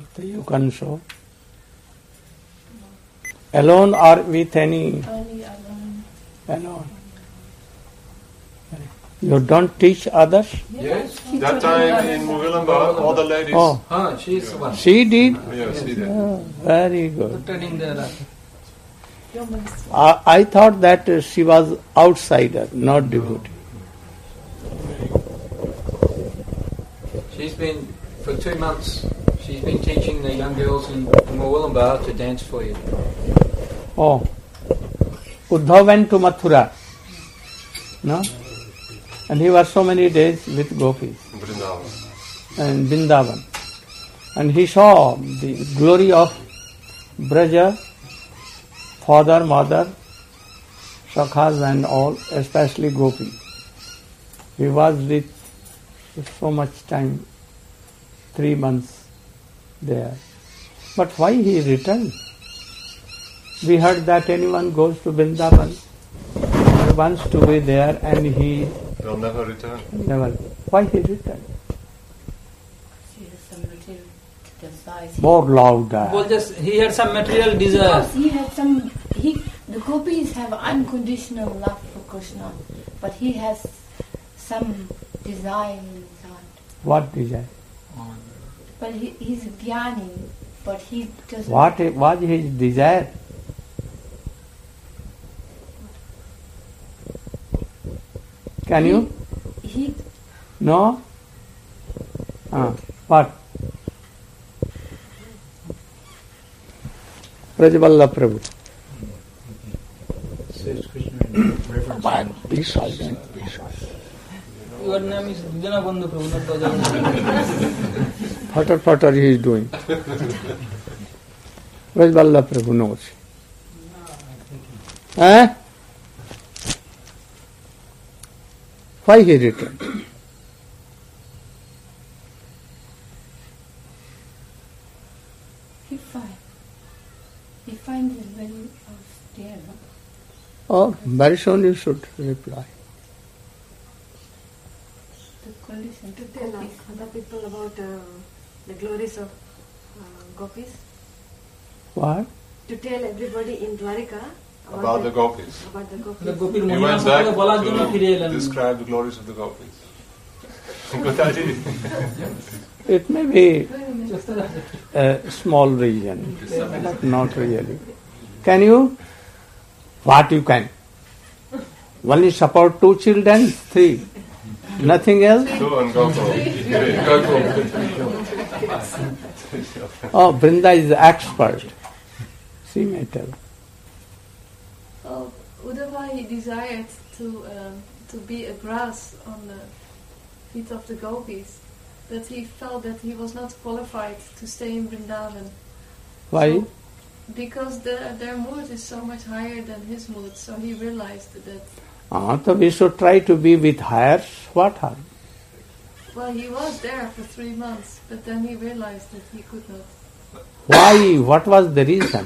You can show. Alone or with any? Only alone. Alone. You don't teach others? Yes. That time in Mugilamba, all the ladies. Oh, she's the one. She did? Yes, she did. Oh, very good. Turning there. I thought that she was outsider, not devotee. She's been, for 2 months, she's been teaching the young girls in Mugilamba to dance for you. Oh. Uddhav went to Mathura. No? And he was so many days with gopis. And Vrindavan. And he saw the glory of Braja, father, mother, Sakhas and all, especially Gopi. He was with so much time, 3 months there. But why he returned? We heard that anyone goes to Vrindavan, he wants to be there and he will never return. Never. Why he returned? He has some material desires. More louder. Well, just he had some material desire. Because he had some. The gopis have unconditional love for Krishna, but he has some desire in his heart. What desire? But he's a jnani, but he doesn't. What was his desire? Can you? He No? What? Brajavallabh Prabhu. Says Krishna in reference. Be silent, be silent. Your name is Dinabandhu Prabhu, not Brajavallabh. Fatter, fatter he is doing. Brajavallabh Prabhu knows. Eh? Why he returned? He finds it very austere. Oh, very soon you should reply. The condition To tell other people about the glories of gopis. What? To tell everybody in Dwarika About the gopis. About the gopis. The Gopir He Muni went সকলে বলার জন্য back ফিরে to এলেন। describe the glories of the gopis. Good idea. It may be a small region, but not really. Can you? What you can? Only support 2 children, 3. Nothing else? 2 and Gokul. Oh, Vrinda is expert. She may tell. Uddhava, he desired to be a grass on the feet of the gopis, but he felt that he was not qualified to stay in Vrindavan. Why? So, because their mood is so much higher than his mood, so he realized that. So we should try to be with higher. What harm? Well, he was there for 3 months, but then he realized that he could not. Why? What was the reason?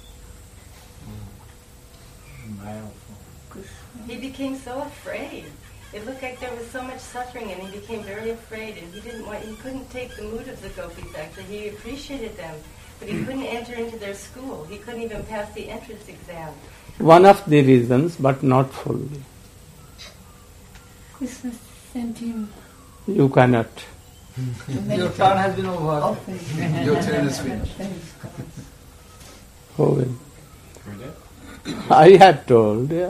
He became so afraid. It looked like there was so much suffering, and he became very afraid. And he couldn't take the mood of the gopis. Actually, he appreciated them, but he couldn't enter into their school. He couldn't even pass the entrance exam. One of the reasons, but not fully. Krishna sent him. You cannot. Your turn has been over. Your turn is finished. Who will? I had told, yeah.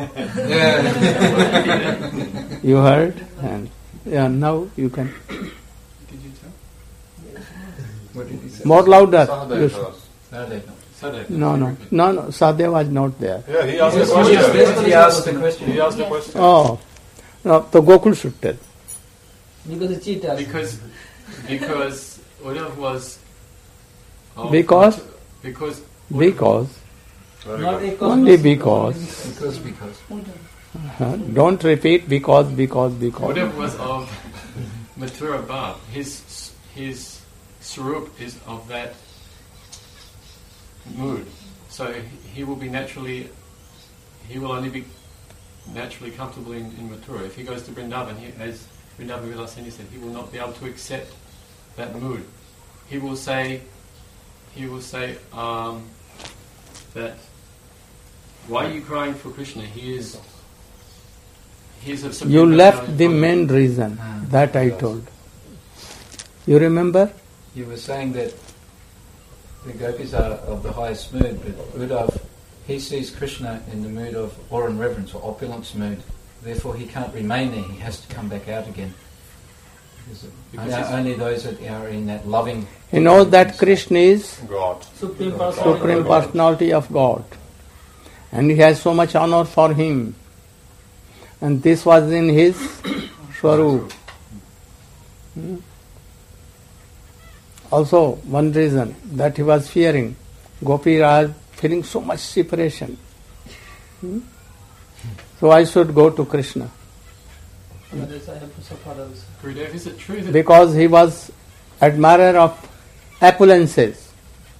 You heard? And now you can. Did you tell? What did he say? More louder. Sahadev You was. No. Sadhya was not there. Yeah, he asked the question. He asked the question. He asked the question. Oh. No, so Gokul should tell. Because the cheater. Because Uddhav was. Because? Because. Not because. Only because. Because. Don't repeat because. Uddhav was of Mathura Bhav. His Swarup is of that mood. So he will only be naturally comfortable in Mathura. If he goes to Vrindavan, as Vrindavan Vilaseni said, he will not be able to accept that mood. He will say, he will say that, why are you crying for Krishna? He's a supreme You left personality. the main reason that I told. You remember? You were saying that the gopis are of the highest mood, but Uddhav, he sees Krishna in the mood of awe and reverence, or opulence mood. Therefore he can't remain there, he has to come back out again. Only those that are in that loving... He knows that Krishna is God. Supreme Personality of God. And he has so much honor for him. And this was in his Swarup. Also, one reason that he was fearing, Gopis are feeling so much separation. So I should go to Krishna. Gurudev, is it true that Because he was admirer of opulences.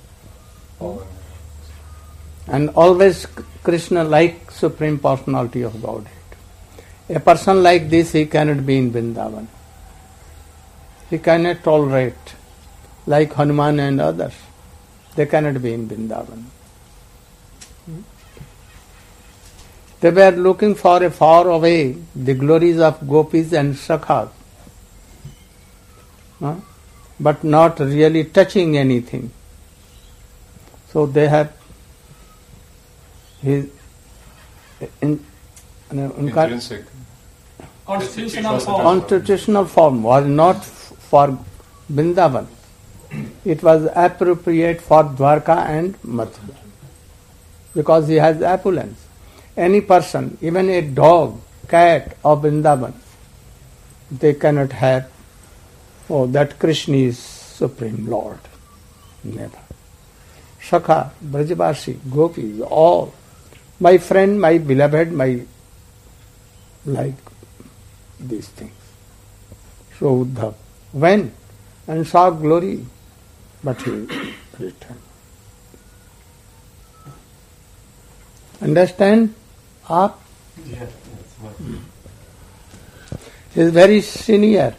And always Krishna like Supreme Personality of Godhead. A person like this, he cannot be in Vrindavan. He cannot tolerate, like Hanuman and others. They cannot be in Vrindavan. They were looking for a far away the glories of gopis and sakhas, but not really touching anything. So they have his Intrinsic. constitutional form was not for Vrindavan. It was appropriate for Dwarka and Mathura because he has opulence. Any person, even a dog, cat of Vrindavan, they cannot have, that Krishna is Supreme Lord. Never. Shakha, Brajavashi, Gopis, all. My friend, my beloved, my like these things. So Uddhav went and saw glory, but he returned. Understand? Up? Yeah, that's what. He is very senior.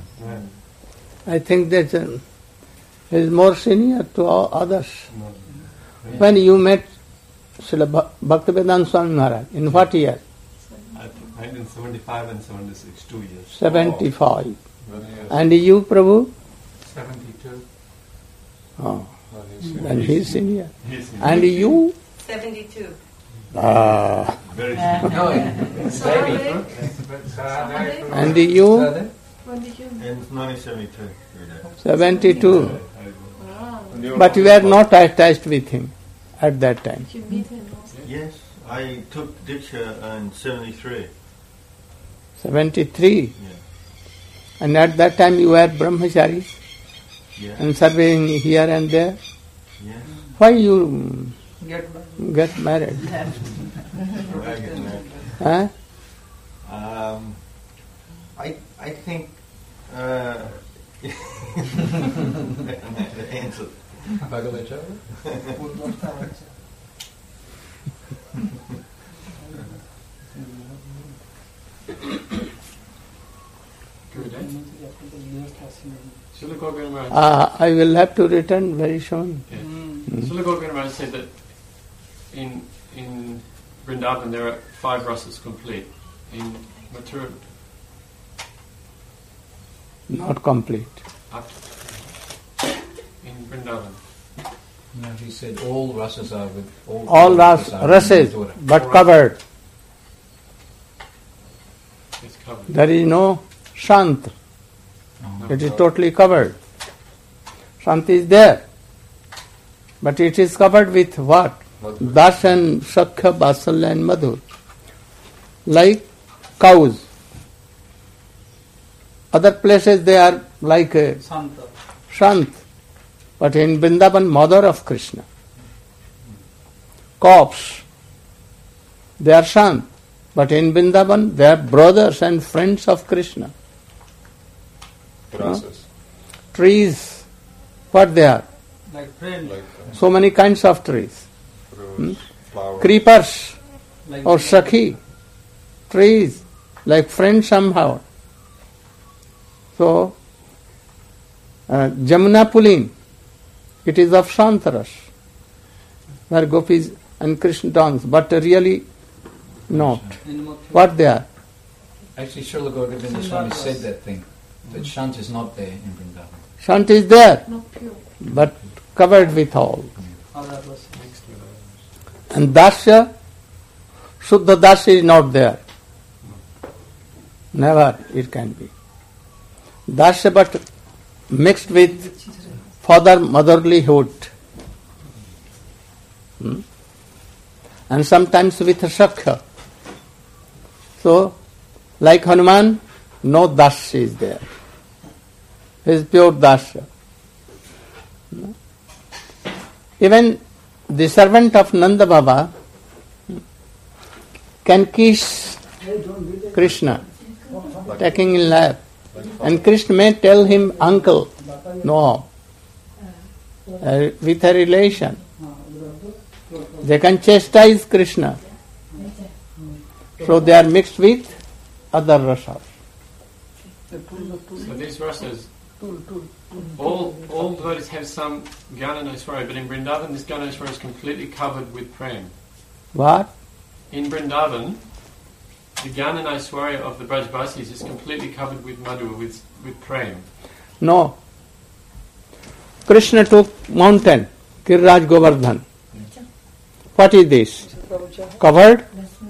I think that he is more senior to all others. When you met Srila Bhaktivedanta Swami Maharaj, in what year? I think 1975 and 76, 2 years. 75. And you, Prabhu? 72. Oh, and he is senior. Yes, And you? 72. very No, baby. And you? When did you? In 1972. 72. Wow. But you were not attached with him at that time. Did you meet him also? Yes, I took Diksha in 73. 73. Yeah. And at that time you were brahmachari Yeah. and serving here and there. Yes. Why you get married? I get married. Huh? I think the answer. Gurudev? Srila Gauranga Maharaj. I will have to return very soon. Srila Gauranga Maharaj said that in Vrindavan there are 5 rasas complete. In Mathura, Not complete. in Vrindavan. No, he said all rasas are with All rases, but covered. It's covered. There is no shant. It is totally covered. Shanti is there. But it is covered with what? Das and Sakya, Vasalya and Madhur. Like cows. Other places they are like a Sant. But in Vrindavan, mother of Krishna. Corpse. They are Sant. But in Vrindavan, they are brothers and friends of Krishna. Grasses. Trees, what they are? Like friend, Like So many kinds of trees. fruits, flowers. Creepers like or Sakhi. Trees, like friends somehow. So, Jamuna Pulin, It is of Shantaras, where gopis and Krishna dance, but really not. What they are? Actually, Srila Gauragovinda Swami said that thing, that Shant is not there in Vrindavan. Shant is there, Not pure. but covered with all. And Dasya, Shuddha Dasya is not there. Never it can be. Dasya but mixed with father motherlyhood. And sometimes with Shakya. So, like Hanuman, no Dasya is there. He is pure Dasya. Even the servant of Nanda Baba can kiss Krishna, taking in lap. And Krishna may tell him, uncle. No. With a relation. They can chastise Krishna. So they are mixed with other rasas. So these rasas, all devotees have some Jnana Aishwarya, but in Vrindavan this Jnana Aishwarya is completely covered with prem. What? In Vrindavan, the Jnana Aishwarya of the Brajvasis is completely covered with madhu, with prem. No. Krishna took mountain, Giriraj Govardhan. What is this? Covered?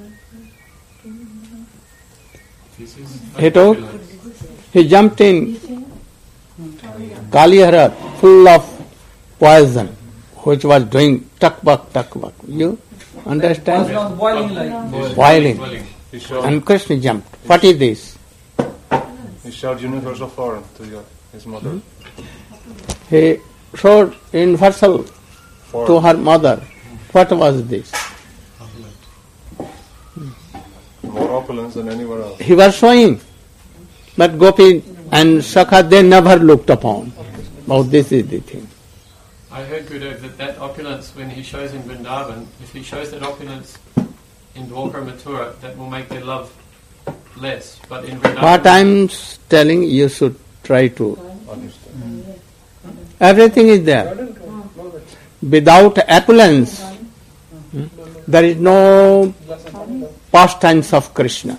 He took, he jumped in Kalihara full of poison, which was doing takbak. You understand? Boiling. And Krishna jumped. What is this? He showed universal form to his mother. He showed universal to her mother. What was this? More opulence than anywhere else. He was showing. But Gopi and Sakha, they never looked upon. Oh, this is the thing. I heard, Gurudev, that opulence, when he shows in Vrindavan, if he shows that opulence in Dwarka and Mathura, that will make their love less. But in Vrindavan... What I am telling, you should try to understand. Everything is there. Without opulence, there is no pastimes of Krishna.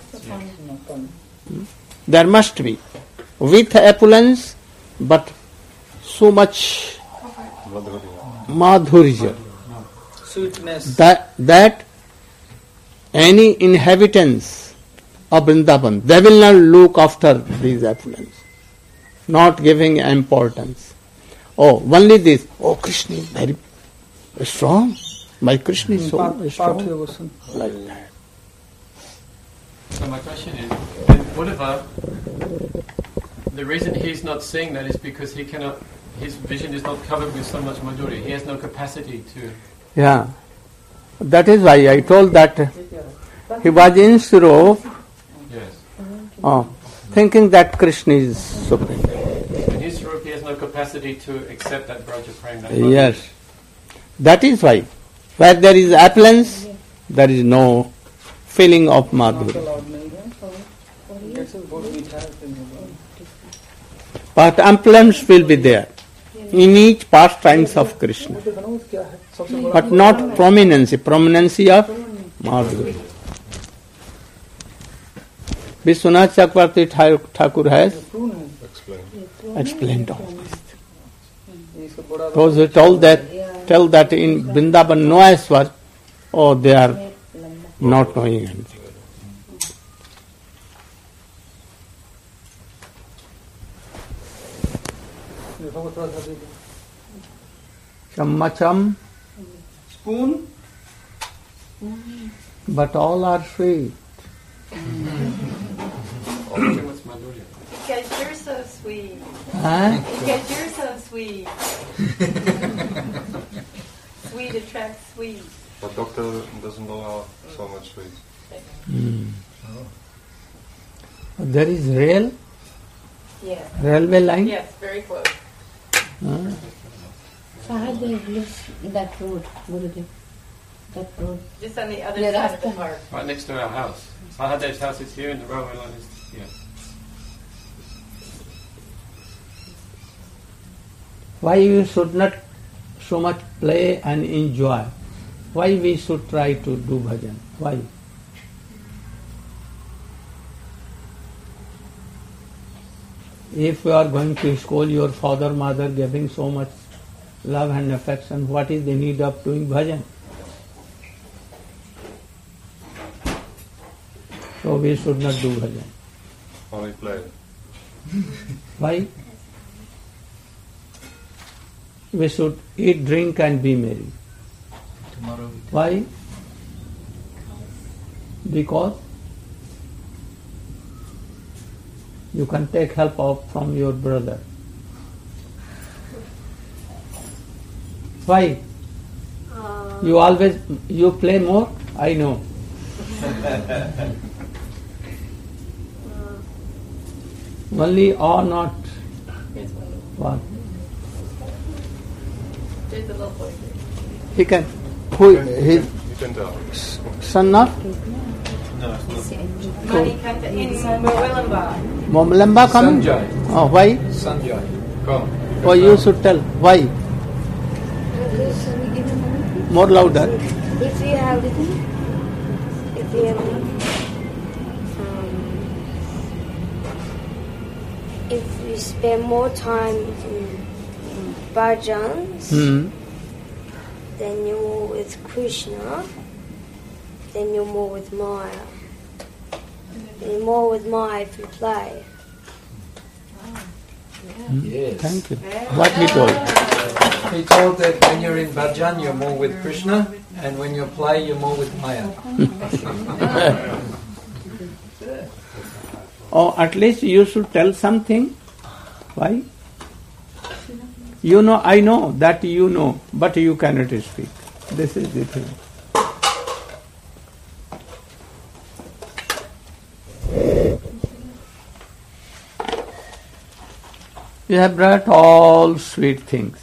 There must be. With opulence, but so much madhurya. Sweetness. That any inhabitants of Vrindavan, they will not look after these opulence, not giving importance. Oh, only this. Oh, Krishna is very strong. My Krishna is so strong. Like that. So my question is, with Uddhava, the reason he's not seeing that is because he cannot, his vision is not covered with so much madhurya. He has no capacity to... Yeah. That is why I told that he was in Surup, Yes. thinking that Krishna is supreme. In his Surup, he has no capacity to accept that Braja Prem. That madhurya. Yes. That is why. Where there is opulence, there is no feeling of madhurya. But opulence will be there in each pastimes of Krishna, but not prominency of madhurya. Vishwanath Chakravarti Thakur has explained all this. Those who tell that in Vrindavan no Aishwarya, oh, they are not knowing anything. Chammacham, Spoon. but all are sweet. What's madhurya? Because you're so sweet. Huh? Because you're so sweet. Sweet attracts sweet. But doctor doesn't allow so much sweet. There is rail, Yes. railway line. Yes, very close. Sahadev lives in that road, Gurudev. That road. Just on the other Yeah, side of the that's park. Right next to our house. Sahadev's house is here and the railway line is here. Why you should not so much play and enjoy. Why we should try to do bhajan? Why? If you are going to school, your father, mother giving so much love and affection, what is the need of doing bhajan? So we should not do bhajan. Only play. Why? We should eat, drink and be merry. Why? Because you can take help from your brother. Why? You play more? I know. Only or not? What? He can. Who? His son not? In Morilamba. Morilamba coming? Sanjay. Oh, why? Sanjay, come. Oh, you should tell. Why? More louder. If you spend more time in bhajans, then you're more with Krishna, then you're more with Maya. You're more with Maya if you play. Yes. Thank you. What he told? He told that when you're in bhajan, you're more with Krishna, and when you play, you're more with Maya. Oh, at least you should tell something. Why? You know, I know that you know, but you cannot speak. This is the thing. You have brought all sweet things.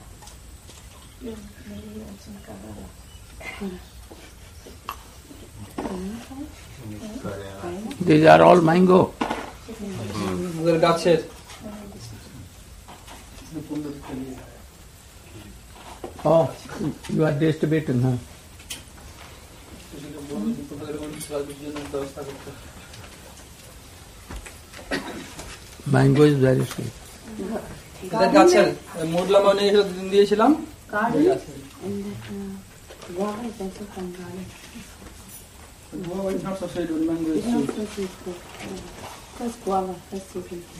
These are all mango. Oh, you are distributing, huh? Mango is very sweet. Guava is not so sweet, but mango is sweet. First guava, first you can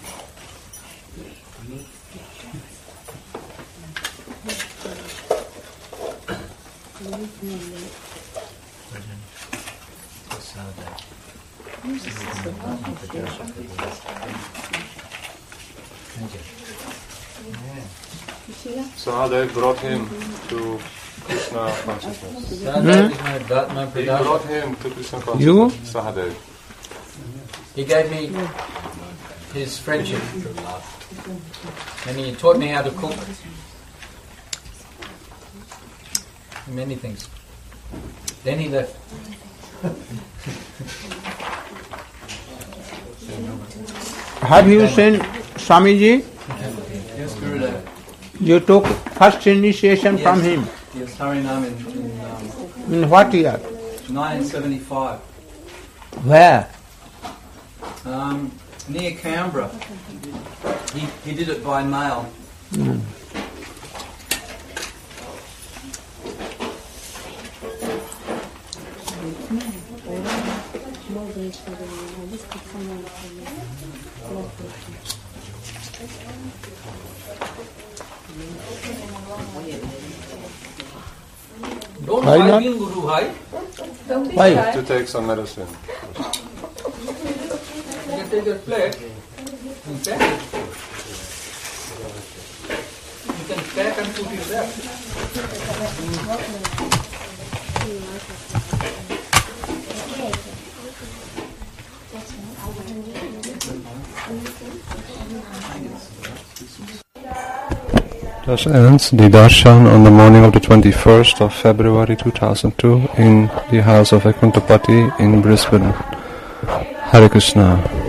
Sahadev brought him to Krishna consciousness. He brought him to Krishna consciousness. You? Sahadev. He gave me his friendship, and he taught me how to cook. Many things. Then he left. Have you seen Swamiji? Yes, Gurudev. You took first initiation from him. Yes, Harinam In what year? 1975. Where? Near Canberra. He did it by mail. Don't Why hide not? in Guru, hide. Why? To take some medicine. You can take a plate and pack it. You can pack and put it there. Thus ends the darshan on the morning of the 21st of February 2002 in the house of Vaikuntapati in Brisbane. Hare Krishna.